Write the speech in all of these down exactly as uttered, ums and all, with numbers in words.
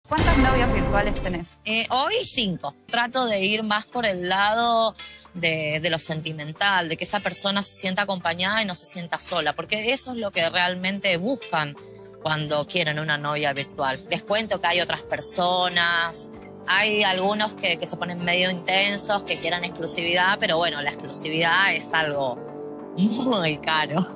¿Cuántas novias virtuales tenés? Eh, hoy cinco. Trato de ir más por el lado de, de lo sentimental, de que esa persona se sienta acompañada y no se sienta sola, porque eso es lo que realmente buscan cuando quieren una novia virtual. Les cuento que hay otras personas, hay algunos que, que se ponen medio intensos, que quieran exclusividad, pero bueno, la exclusividad es algo muy caro.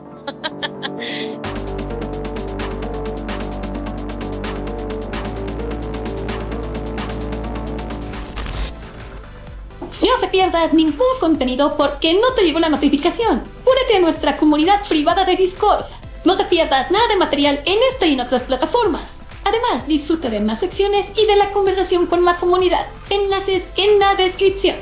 No te pierdas ningún contenido porque no te llegó la notificación. Únete a nuestra comunidad privada de Discord. No te pierdas nada de material en esta y en otras plataformas. Además, disfruta de más secciones y de la conversación con la comunidad. Enlaces en la descripción.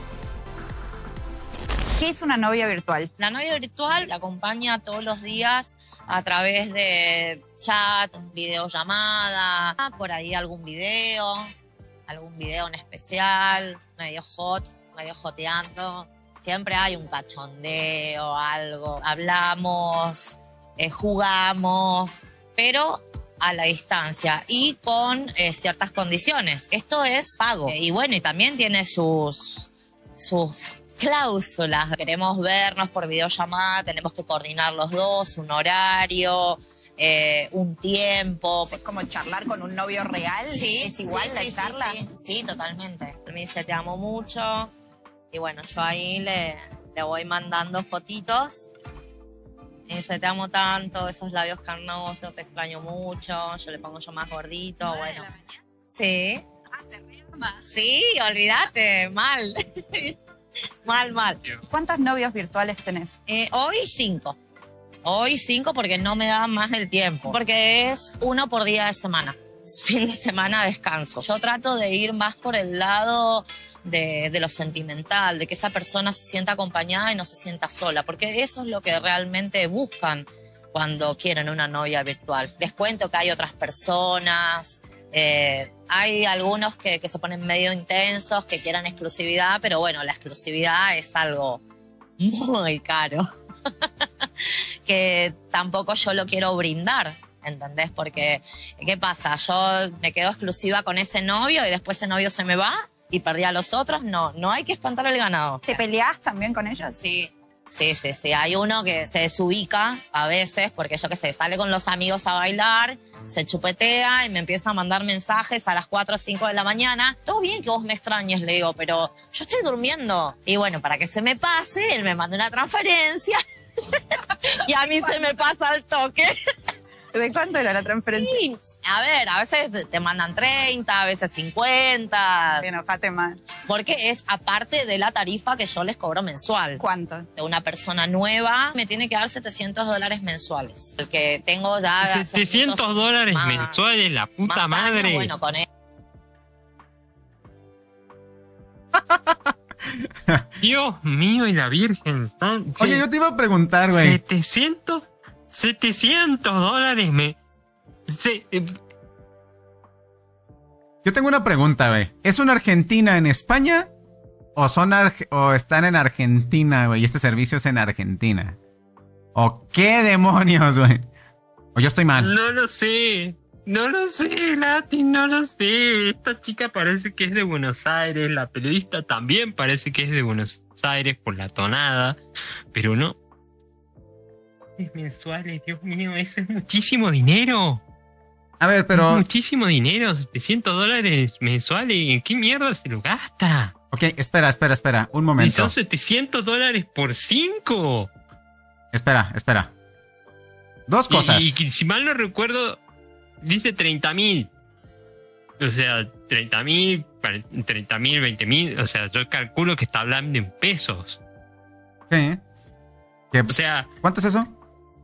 ¿Qué es una novia virtual? La novia virtual la acompaña todos los días a través de chat, videollamada, por ahí algún video, algún video en especial, medio hot, medio joteando. Siempre hay un cachondeo, algo. Hablamos, eh, jugamos, pero a la distancia y con eh, ciertas condiciones. Esto es pago. Eh, y bueno, y también tiene sus, sus cláusulas. Queremos vernos por videollamada, tenemos que coordinar los dos, un horario, eh, un tiempo. ¿Es como charlar con un novio real? Sí, ¿Es igual sí, la sí, charla? Sí, sí, sí, totalmente. Me dice, te amo mucho. Y bueno, yo ahí le, le voy mandando fotitos. Me dice, te amo tanto, esos labios carnosos, te extraño mucho. Yo le pongo yo más gordito, ¿Nueve bueno. de la mañana? Sí. Ah, te rearma. Sí, olvídate, mal. mal, mal. ¿Cuántas novias virtuales tenés? Eh, hoy cinco. Hoy cinco porque no me da más el tiempo. Porque es uno por día de semana. Es fin de semana descanso. Yo trato de ir más por el lado de, de lo sentimental, de que esa persona se sienta acompañada y no se sienta sola, porque eso es lo que realmente buscan cuando quieren una novia virtual. Les cuento que hay otras personas, eh, hay algunos que, que se ponen medio intensos, que quieran exclusividad, pero bueno, la exclusividad es algo muy caro, que tampoco yo lo quiero brindar. ¿Entendés? Porque, ¿qué pasa? Yo me quedo exclusiva con ese novio y después ese novio se me va y perdí a los otros. No, no hay que espantar al ganado. ¿Te peleás también con ellos? Sí, sí, sí, sí. Hay uno que se desubica a veces porque yo qué sé, sale con los amigos a bailar, se chupetea y me empieza a mandar mensajes a las cuatro o cinco de la mañana. Todo bien que vos me extrañes, le digo, pero yo estoy durmiendo. Y bueno, para que se me pase, él me manda una transferencia y a mí se me pasa el toque. ¿De cuánto era la transferencia? Sí, a ver, a veces te mandan treinta, a veces cincuenta. Te enojate más. Porque es aparte de la tarifa que yo les cobro mensual. ¿Cuánto? De una persona nueva me tiene que dar setecientos dólares mensuales. El que tengo ya... hace setecientos muchos- dólares más- mensuales, la puta más años, madre. bueno, con él. Dios mío y la Virgen Santa. Oye, yo te iba a preguntar, güey. setecientos, setecientos dólares me... Se, eh, Yo tengo una pregunta, güey. ¿Es una Argentina en España? ¿O son Arge- o están en Argentina, güey? Y este servicio es en Argentina. ¿O qué demonios, güey? ¿O yo estoy mal? no lo sé. No lo sé, Lati, no lo sé. Esta chica parece que es de Buenos Aires. La periodista también parece que es de Buenos Aires por la tonada. Pero no. Es mensuales, Dios mío, eso es muchísimo dinero. A ver, pero... Es muchísimo dinero, setecientos dólares mensuales. ¿En qué mierda se lo gasta? Ok, espera, espera, espera. Un Y momento. son setecientos dólares por cinco. Espera, espera. Dos cosas. Y, y si mal no recuerdo, dice treinta mil. O sea, treinta mil, treinta mil, veinte mil. O sea, yo calculo que está hablando en pesos. ¿Qué? ¿Qué? O sea, ¿Cuánto es eso?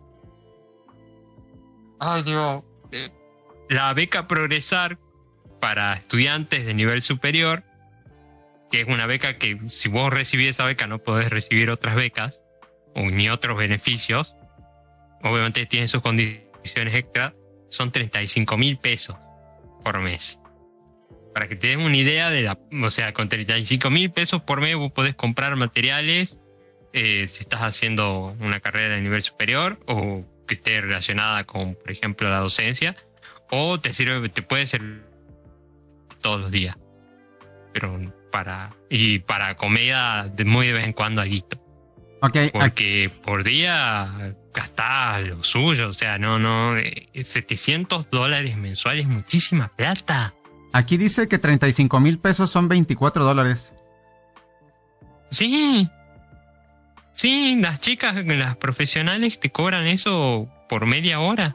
ay Dios, eh, la beca Progresar para estudiantes de nivel superior, que es una beca que si vos recibís esa beca no podés recibir otras becas o ni otros beneficios. Obviamente tienen sus condiciones extra. Son treinta y cinco mil pesos por mes. Para que te den una idea de la... O sea, con treinta y cinco mil pesos por mes vos podés comprar materiales eh, si estás haciendo una carrera de nivel superior o que esté relacionada con, por ejemplo, la docencia, o te sirve, te puede servir todos los días. Pero para... Y para comida de muy de vez en cuando alguito. Ok, aquí, Porque por día gastás lo suyo. O sea, no, no... eh, setecientos dólares mensuales es muchísima plata. aquí dice que treinta y cinco mil pesos son veinticuatro dólares. Sí. Sí, las chicas, las profesionales te cobran eso por media hora.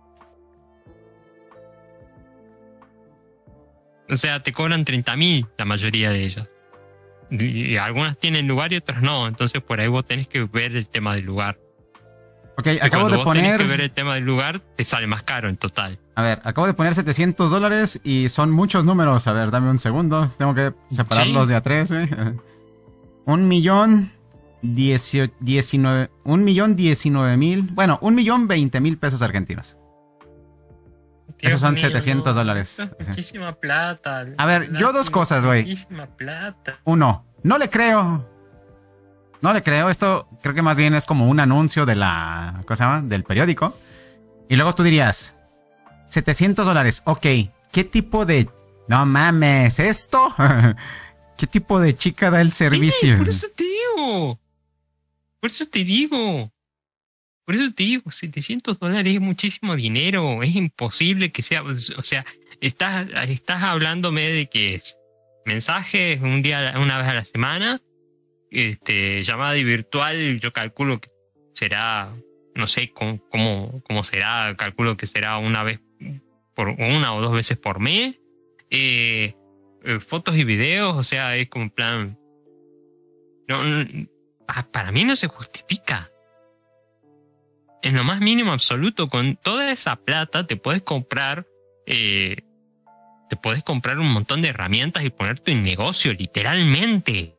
O sea, te cobran treinta mil la mayoría de ellas. Y algunas tienen lugar y otras no. Entonces por ahí vos tenés que ver el tema del lugar. Ok, Y acabo cuando de vos tenés poner... que ver el tema del lugar, te sale más caro en total. A ver, acabo de poner setecientos dólares y son muchos números. A ver, dame un segundo. Tengo que separarlos Sí. de a tres, güey. Un millón dieciocho, diecinueve... Un millón diecinueve mil... Bueno, un millón veinte mil pesos argentinos. Esos son Dios mío, setecientos no, dólares. eso es muchísima plata. A ver, yo dos cosas, güey. Muchísima plata. Uno, no le creo. No le creo. Esto creo que más bien es como un anuncio de la... ¿Cómo se llama? Del periódico. Y luego tú dirías... setecientos dólares. Ok. ¿Qué tipo de... No mames, ¿esto? ¿Qué tipo de chica da el servicio? Sí, por eso te digo. Por eso te digo. Por eso te digo, setecientos dólares es muchísimo dinero. Es imposible que sea... O sea, estás, estás hablándome de que es mensajes un día, una vez a la semana. Este, llamada virtual, yo calculo que será... No sé cómo, cómo, cómo será. Calculo que será una vez por una o dos veces por mes. Eh, eh, fotos y videos, o sea, es como en plan... No, no, para mí no se justifica. En lo más mínimo absoluto, con toda esa plata te puedes comprar... Eh, te puedes comprar un montón de herramientas y poner tu negocio, literalmente.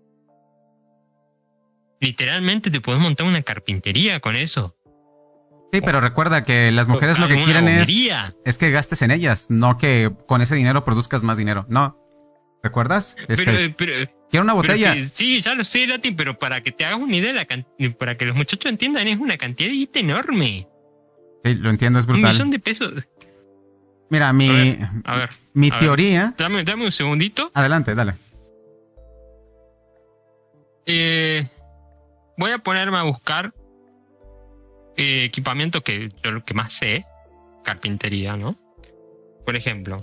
Literalmente te puedes montar una carpintería con eso. Sí, pero recuerda que las mujeres lo que Alguna quieren es, bombería. es que gastes en ellas, no que con ese dinero produzcas más dinero. No. ¿Recuerdas? Este, Pero, pero, quiero una pero botella. que- sí, ya lo sé, Lati, pero para que te hagas una idea, la can- para que los muchachos entiendan, es una cantidad enorme. Sí, lo entiendo, es Un millón brutal. de pesos. Mira, mi, A ver, a ver, mi a ver. teoría... Dame, dame un segundito. Adelante, dale. Eh, voy a ponerme a buscar eh, equipamiento que yo lo que más sé, carpintería, ¿no? Por ejemplo,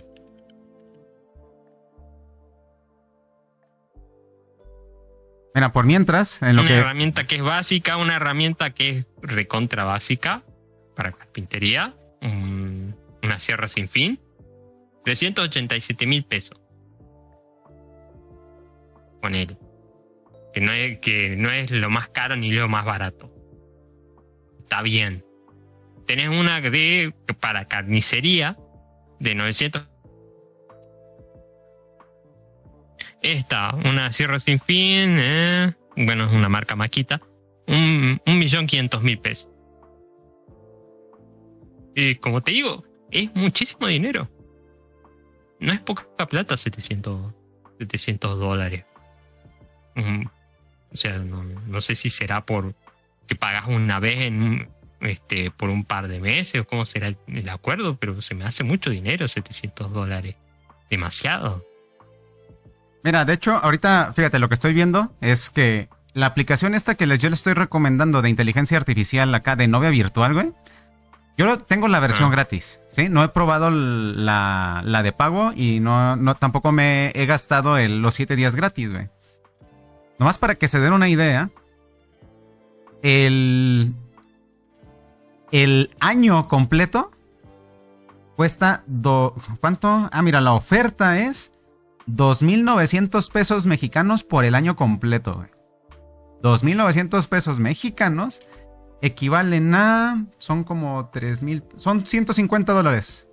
Mira, por mientras, en lo una que... herramienta que es básica, una herramienta que es recontra básica para carpintería, un- una sierra sin fin, trescientos ochenta y siete mil pesos. Con él. Que no, es, que no es lo más caro ni lo más barato. Está bien. Tenés una de para carnicería de novecientos. Esta, una sierra sin fin, eh, bueno, es una marca maquita, un, un millón quinientos mil pesos. Y como te digo, es muchísimo dinero. No es poca plata, setecientos dólares. Mm, o sea, no, no sé si será por que pagas una vez en un, este, por un par de meses o cómo será el, el acuerdo, pero se me hace mucho dinero, setecientos dólares. Demasiado. Mira, de hecho, ahorita, fíjate, lo que estoy viendo es que la aplicación esta que les, yo les estoy recomendando de inteligencia artificial acá de novia virtual, güey. Yo lo- tengo la versión Ah. gratis, ¿sí? No he probado l- la, la de pago y no, no tampoco me he gastado el- los siete días gratis, güey. Nomás para que se den una idea, el, el año completo cuesta... Do, ¿Cuánto? Ah, mira, la oferta es dos mil novecientos pesos mexicanos por el año completo, güey. dos mil novecientos pesos mexicanos equivalen a... Son como tres mil... Son ciento cincuenta dólares.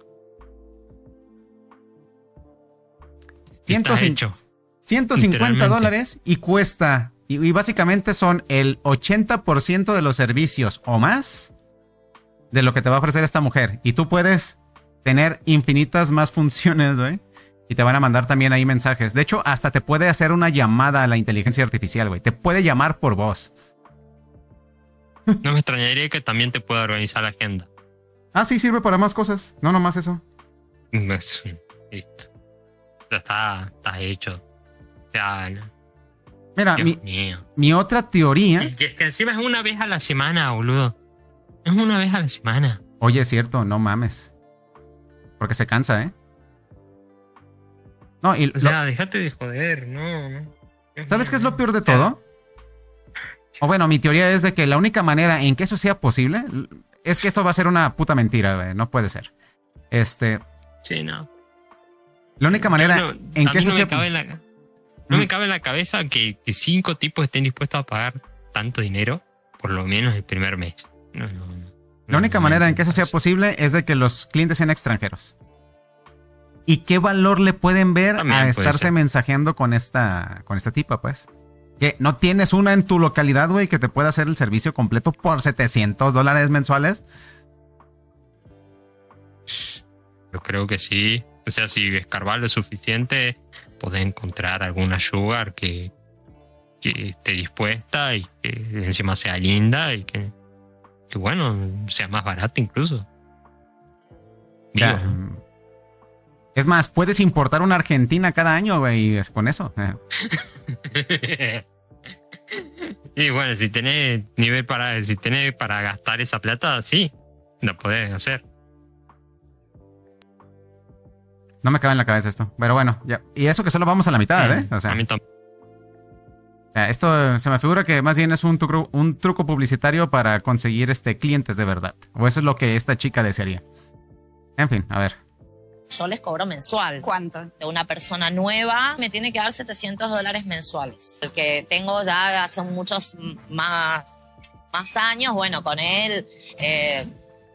Está ciento hecho. ciento cincuenta Literalmente. dólares y cuesta... Y, y básicamente son el ochenta por ciento de los servicios o más de lo que te va a ofrecer esta mujer. Y tú puedes tener infinitas más funciones, güey. Y te van a mandar también ahí mensajes. De hecho, hasta te puede hacer una llamada a la inteligencia artificial, güey. Te puede llamar por voz. No me extrañaría que también te pueda organizar la agenda. Ah, sí, sirve para más cosas. No nomás eso. Es- Listo. Ya está, está hecho. O sea, no. Mira, Dios mi, mío. mi otra teoría. Es que, es que encima es una vez a la semana, boludo. Es una vez a la semana. Oye, es cierto, no mames. Porque se cansa, ¿eh? No, y O sea, déjate de joder, no, no. lo- ¿sabes qué es lo peor de todo? O bueno, mi teoría es de que la única manera en que eso sea posible es que esto va a ser una puta mentira, güey. No puede ser. Este, Sí, no. la única manera No, en a que mí eso no sea me cabe en la, no me cabe en la cabeza que, que cinco tipos estén dispuestos a pagar tanto dinero, por lo menos el primer mes. No, no, no. La única No, manera no en que eso sea entiendo posible es de que los clientes sean extranjeros. ¿Y qué valor le pueden ver También a puede estarse ser. mensajeando con esta, con esta tipa, pues? Que no tienes una en tu localidad, güey, que te pueda hacer el servicio completo por setecientos dólares mensuales. Yo creo que sí. O sea, si escarbar lo suficiente, podés encontrar alguna sugar que, que esté dispuesta y que encima sea linda y que, que bueno, sea más barata incluso. Digo, Ya, mm, es más, puedes importar una Argentina cada año, güey, es con eso. Eh. y bueno, si tenés nivel para, si tenés para gastar esa plata, sí, lo podés hacer. No me cabe en la cabeza esto. Pero bueno, ya. Y eso que solo vamos a la mitad, ¿eh? O sea, A mí también. ya, esto se me figura que más bien es un truco, un truco publicitario para conseguir este clientes de verdad. O eso es lo que esta chica desearía. En fin, a ver. Yo les cobro mensual. ¿Cuánto? De una persona nueva me tiene que dar setecientos dólares mensuales. El que tengo ya hace muchos m- más, más años, bueno, con él eh,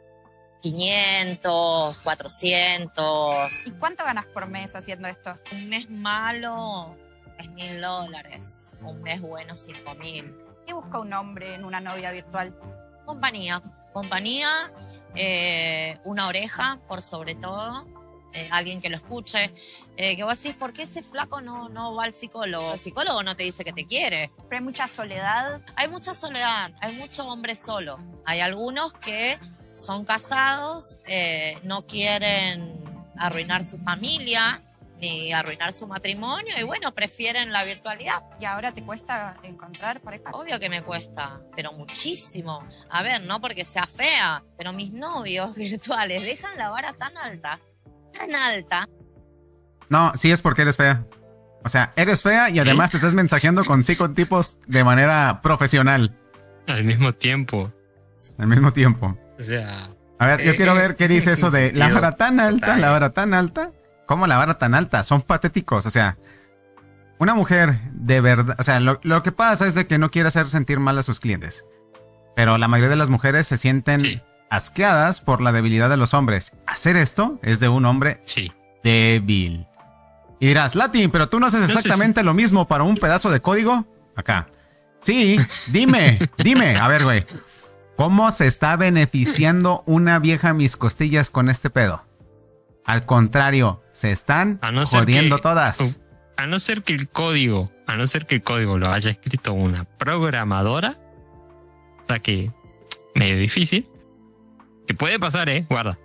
quinientos, cuatrocientos. ¿Y cuánto ganas por mes haciendo esto? Un mes malo es mil dólares. Un mes bueno, cinco mil. ¿Qué busca un hombre en una novia virtual? Compañía. Compañía, eh, una oreja por sobre todo. Eh, alguien que lo escuche, eh, que vos decís, ¿por qué ese flaco no, no va al psicólogo? El psicólogo no te dice que te quiere. Pero hay mucha soledad. Hay mucha soledad, hay mucho hombre solo. Hay algunos que son casados, eh, no quieren arruinar su familia ni arruinar su matrimonio y bueno, prefieren la virtualidad. ¿Y ahora te cuesta encontrar pareja? Obvio que me cuesta, pero muchísimo. A ver, no porque sea fea, pero mis novios virtuales dejan la vara tan alta, tan alta. No, sí es porque eres fea. O sea, eres fea y además te estás mensajeando con cinco tipos de manera profesional Al mismo tiempo. al mismo tiempo. O sea, A ver, yo Eh, quiero ver qué dice eso de la sentido vara tan alta, total. la vara tan alta. ¿Cómo la vara tan alta? Son patéticos. O sea, una mujer de verdad. O sea, lo, lo que pasa es de que no quiere hacer sentir mal a sus clientes. Pero la mayoría de las mujeres se sienten Sí. asqueadas por la debilidad de los hombres. Hacer esto es de un hombre sí. débil. Y dirás, Lati, pero tú no haces No sé exactamente lo mismo para un pedazo de código. Acá. Sí, dime, dime. A ver, güey. ¿Cómo se está beneficiando una vieja mis costillas con este pedo? Al contrario, se están A no ser jodiendo que- todas. A no ser que el código, a no ser que el código lo haya escrito una programadora, o sea que medio difícil, que puede pasar, eh, guarda,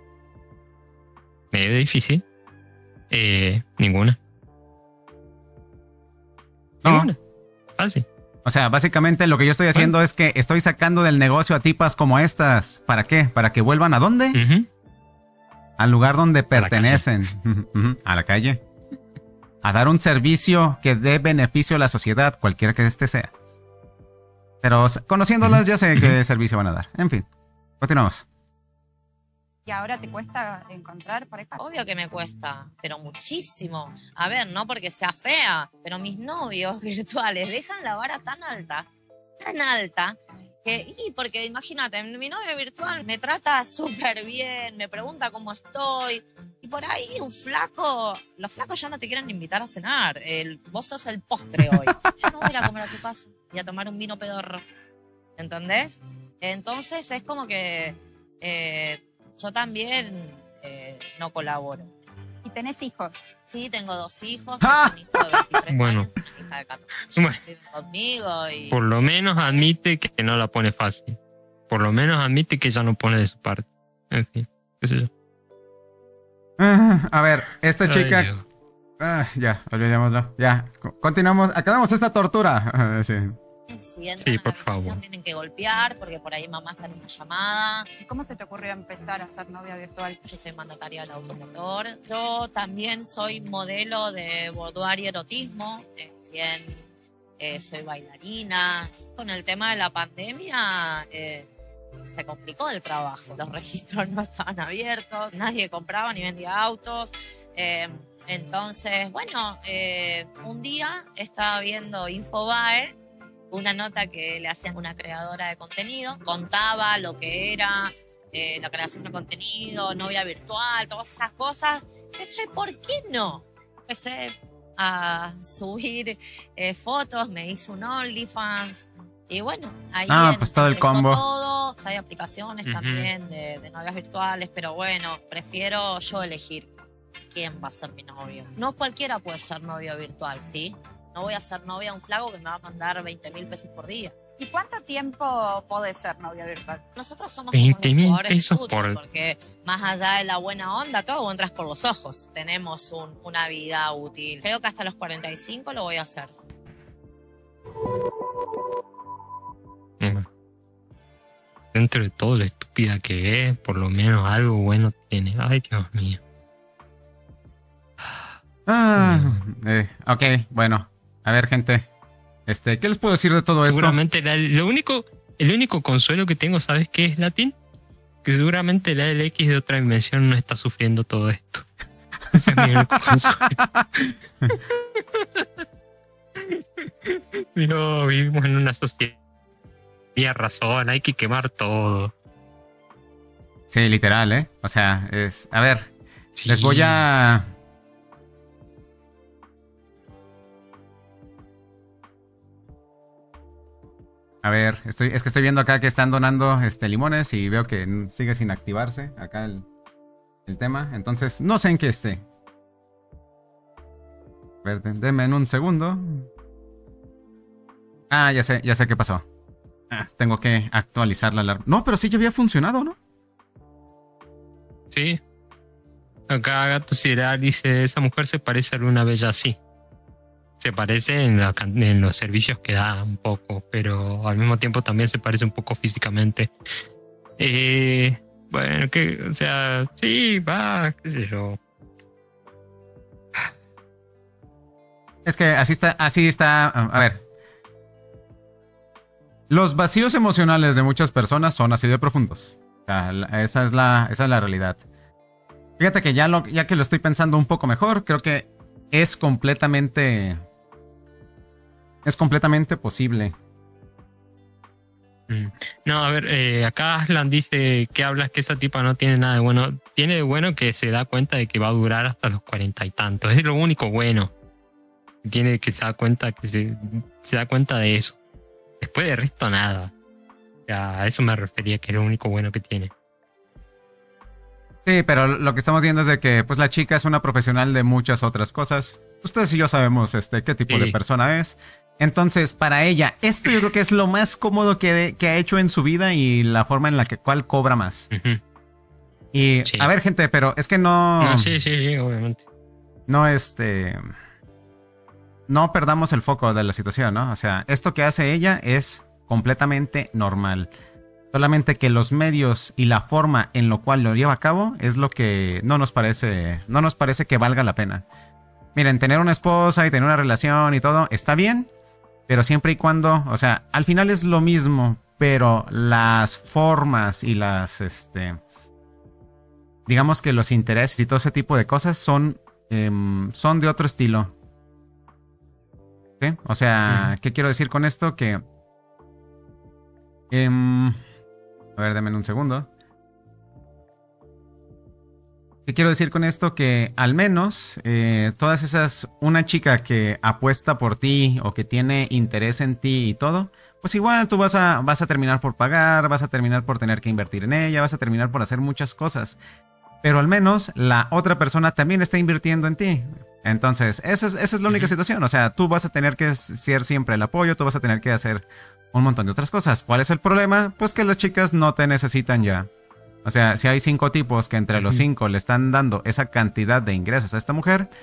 medio difícil, eh, ninguna. No. Ninguna. Fácil. O sea, básicamente lo que yo estoy haciendo es que estoy sacando del negocio a tipas como estas. ¿Para qué? ¿Para que vuelvan a dónde? Ujú. Al lugar donde la calle. pertenecen. Ujú, ujú, a la calle. A dar un servicio que dé beneficio a la sociedad, cualquiera que este sea. Pero s- conociéndolas ya sé qué servicio van a dar. En fin, continuamos. ¿Y ahora te cuesta encontrar pareja? Obvio que me cuesta, pero muchísimo. A ver, no porque sea fea, pero mis novios virtuales dejan la vara tan alta, tan alta, que, y porque imagínate, mi novio virtual me trata súper bien, me pregunta cómo estoy, y por ahí un flaco, los flacos ya no te quieren invitar a cenar, el, vos sos el postre hoy. Yo no voy a ir a comer a tu casa y a tomar un vino pedorro, ¿entendés? Entonces es como que eh, yo también eh, no colaboro. ¿Y tenés hijos? Sí, tengo dos hijos, ¡Ah! un hijo de veintitrés Bueno. años, una hija de catorce. Bueno. Viven conmigo y... Por lo menos admite que no la pone fácil. Por lo menos admite que ella no pone de su parte. En fin, qué sé yo. Ah, a ver, esta Ay, chica Dios. Ah, ya, olvidémoslo. Ya, co- continuamos. Acabamos esta tortura. Sí. Si entran Sí, a la por habitación favor. tienen que golpear porque por ahí mamá está en una llamada. ¿Y cómo se te ocurrió empezar a ser novia virtual? Yo soy mandataria del automotor. Yo también soy modelo de boudoir y erotismo. Eh, También eh, soy bailarina. Con el tema de la pandemia eh, se complicó el trabajo. Los registros no estaban abiertos, nadie compraba ni vendía autos. Eh, entonces, bueno, eh, un día estaba viendo Infobae, una nota que le hacían a una creadora de contenido, contaba lo que era eh, la creación de contenido, novia virtual, todas esas cosas. Y, che, ¿por qué no? Empecé a subir eh, fotos, me hice un OnlyFans y bueno, ahí Ah, en- pues todo el empezó combo. todo. Hay aplicaciones Ujú. también de, de novias virtuales, pero bueno, prefiero yo elegir quién va a ser mi novio. No cualquiera puede ser novio virtual, ¿sí? No voy a ser novia a un flaco que me va a mandar veinte mil pesos por día. ¿Y cuánto tiempo podés ser novia virtual? Nosotros somos veinte como los mil jugadores de pesos fútbol, por- porque más allá de la buena onda, todo entras por los ojos. Tenemos un- una vida útil. Creo que hasta los cuarenta y cinco lo voy a hacer. Mm. Dentro de todo lo estúpida que es, por lo menos algo bueno tiene. Ay, Dios mío. Ah, eh, ok, bueno. A ver, gente. Este, ¿qué les puedo decir de todo esto? Seguramente la- lo único, el único consuelo que tengo, ¿sabes qué es, Latín? Que seguramente la L X de otra dimensión no está sufriendo todo esto. Ese es mi único consuelo. No, vivimos en una sociedad. Tienes razón, hay que quemar todo. Sí, literal, ¿eh? O sea, es... A ver, Sí. les voy a... A ver, estoy, es que estoy viendo acá que están donando este, limones y veo que n- sigue sin activarse acá el, el tema. Entonces, no sé en qué esté. A ver, de- denme en un segundo. Ah, ya sé, ya sé qué pasó. Ah, tengo que actualizar la alarma. No, pero sí ya había funcionado, ¿no? Sí. Acá Gato Sideral dice, esa mujer se parece a Luna Bella, sí. Se parece en, la can- en los servicios que da un poco, pero al mismo tiempo también se parece un poco físicamente. Eh, bueno, que, o sea, sí, va, qué sé yo. Es que así está, así está. A ver. Los vacíos emocionales de muchas personas son así de profundos. O sea, la- esa es la, esa es la realidad. Fíjate que ya, lo, ya que lo estoy pensando un poco mejor, creo que es completamente. Es completamente posible. Mm. No, a ver, eh, acá Aslan dice que hablas que esa tipa no tiene nada de bueno. Tiene de bueno que se da cuenta de que va a durar hasta los cuarenta y tantos. Es lo único bueno. Tiene que se da cuenta que se, se da cuenta de eso. Después de resto, nada. O sea, a eso me refería, que es lo único bueno que tiene. Sí, pero lo que estamos viendo es de que pues la chica es una profesional de muchas otras cosas. Ustedes y yo sabemos este qué tipo Sí. de persona es. Entonces, para ella, esto yo creo que es lo más cómodo que, que ha hecho en su vida y la forma en la que cual cobra más. Ujú. Y Sí. a ver, gente, pero es que no, No, sí, sí, sí, obviamente. no este, no perdamos el foco de la situación, ¿no? O sea, esto que hace ella es completamente normal. Solamente que los medios y la forma en lo cual lo lleva a cabo es lo que no nos parece, no nos parece que valga la pena. Miren, tener una esposa y tener una relación y todo está bien, pero siempre y cuando, o sea, al final es lo mismo, pero las formas y las, este, digamos que los intereses y todo ese tipo de cosas son, em, son de otro estilo. ¿Sí? O sea, Ujú. ¿qué quiero decir con esto? Que, em, a ver, denme un segundo. ¿Qué quiero decir con esto? Que al menos eh, todas esas, una chica que apuesta por ti o que tiene interés en ti y todo, pues igual tú vas a, vas a terminar por pagar, vas a terminar por tener que invertir en ella, vas a terminar por hacer muchas cosas. Pero al menos la otra persona también está invirtiendo en ti. Entonces, esa es, esa es la única Ujú. situación. O sea, tú vas a tener que ser siempre el apoyo, tú vas a tener que hacer un montón de otras cosas. ¿Cuál es el problema? Pues que las chicas no te necesitan ya. O sea, si hay cinco tipos que entre los Ujú. cinco le están dando esa cantidad de ingresos a esta mujer,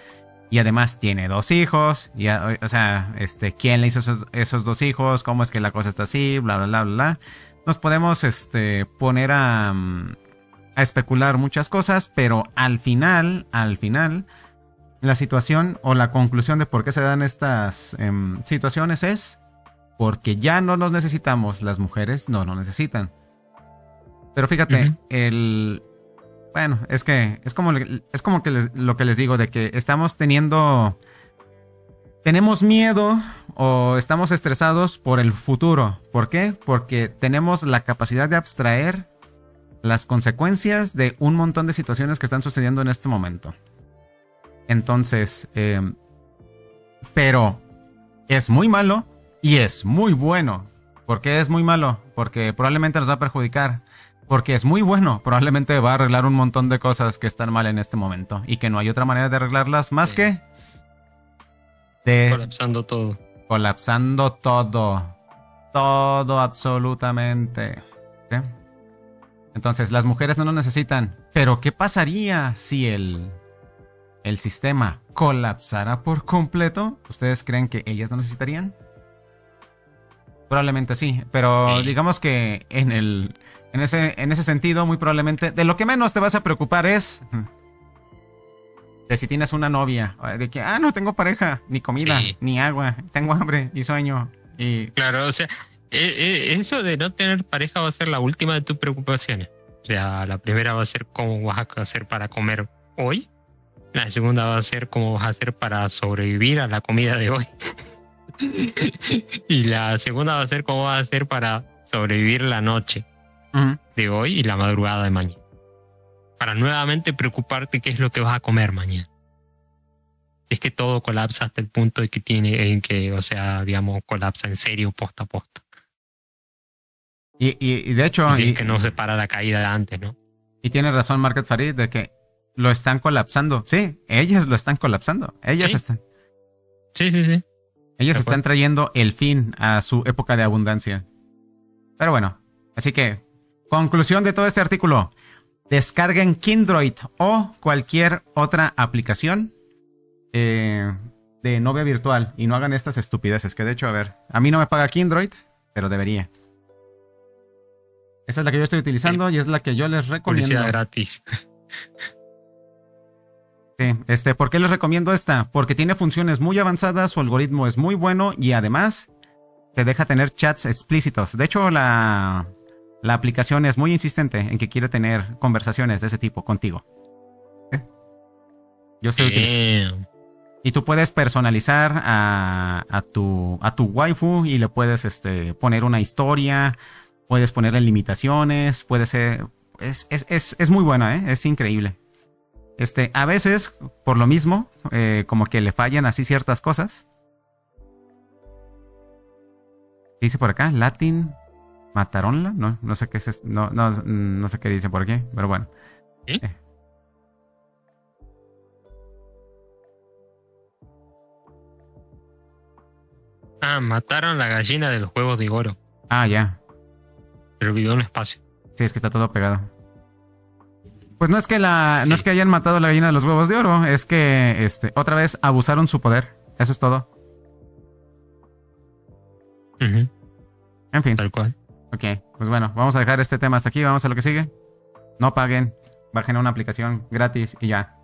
Y además tiene dos hijos. Y, o sea, este, ¿quién le hizo esos, esos dos hijos? ¿Cómo es que la cosa está así? Bla, bla, bla, bla, bla. Nos podemos este, poner a, a especular muchas cosas, pero al final, al final, la situación o la conclusión de por qué se dan estas eh, situaciones es porque ya no nos necesitamos. Las mujeres no nos necesitan. Pero fíjate, uh-huh. el... Bueno, es que es como, es como que les, lo que les digo de que estamos teniendo... Tenemos miedo o estamos estresados por el futuro. ¿Por qué? Porque tenemos la capacidad de abstraer las consecuencias de un montón de situaciones que están sucediendo en este momento. Entonces, eh, pero es muy malo y es muy bueno. ¿Por qué es muy malo? Porque probablemente nos va a perjudicar. Porque es muy bueno, probablemente va a arreglar un montón de cosas que están mal en este momento y que no hay otra manera de arreglarlas más sí. que de colapsando todo. Colapsando todo. Todo absolutamente. ¿Sí? Entonces, las mujeres no nos necesitan. Pero, ¿qué pasaría si el, el sistema colapsara por completo? ¿Ustedes creen que ellas no necesitarían? Probablemente sí, pero sí. digamos que en el... En ese, en ese sentido, muy probablemente, de lo que menos te vas a preocupar es de si tienes una novia, de que, ah, no tengo pareja, ni comida, sí. ni agua, tengo hambre y sueño. Y... Claro, o sea, eh, eh, eso de no tener pareja va a ser la última de tus preocupaciones. O sea, la primera va a ser cómo vas a hacer para comer hoy, la segunda va a ser cómo vas a hacer para sobrevivir a la comida de hoy. Y la segunda va a ser cómo vas a hacer para sobrevivir la noche. Uh-huh. De hoy y la madrugada de mañana. Para nuevamente preocuparte qué es lo que vas a comer mañana. Es que todo colapsa hasta el punto de que tiene, en que, o sea, digamos, colapsa en serio posta a posta. Y, y, y de hecho... Si y, es que no se para la caída de antes, ¿no? Y tiene razón Market Farid de que lo están colapsando. Sí, ellas lo están colapsando. Ellas sí. están... Sí, sí, sí. Ellas están trayendo el fin a su época de abundancia. Pero bueno, así que... Conclusión de todo este artículo. Descarguen Kindroid o cualquier otra aplicación eh, de novia virtual y no hagan estas estupideces. Que de hecho, a ver, a mí no me paga Kindroid, pero debería. Esa es la que yo estoy utilizando sí. y es la que yo les recomiendo. Publicidad gratis. Sí, este, ¿por qué les recomiendo esta? Porque tiene funciones muy avanzadas, su algoritmo es muy bueno y además te deja tener chats explícitos. De hecho, la... La aplicación es muy insistente en que quiere tener conversaciones de ese tipo contigo. ¿Eh? Yo estoy utilizando. Y tú puedes personalizar a, a tu a tu waifu y le puedes este, poner una historia, puedes ponerle limitaciones, puede ser... Es, es, es, es muy buena, ¿eh? Es increíble. Este, a veces, por lo mismo, eh, como que le fallan así ciertas cosas. ¿Qué dice por acá? Latin... ¿Mataronla? No, no sé qué es esto. No, no, no sé qué dice por aquí, pero bueno. ¿Sí? Eh. Ah, mataron la gallina de los huevos de oro. Ah, ya. Pero vivió en el espacio. Sí, es que está todo pegado. Pues no es que la, sí. no es que hayan matado a la gallina de los huevos de oro, es que este, otra vez abusaron su poder. Eso es todo. Uh-huh. En fin. Tal cual. Ok, pues bueno, vamos a dejar este tema hasta aquí, vamos a lo que sigue. No paguen, bajen una aplicación gratis y ya.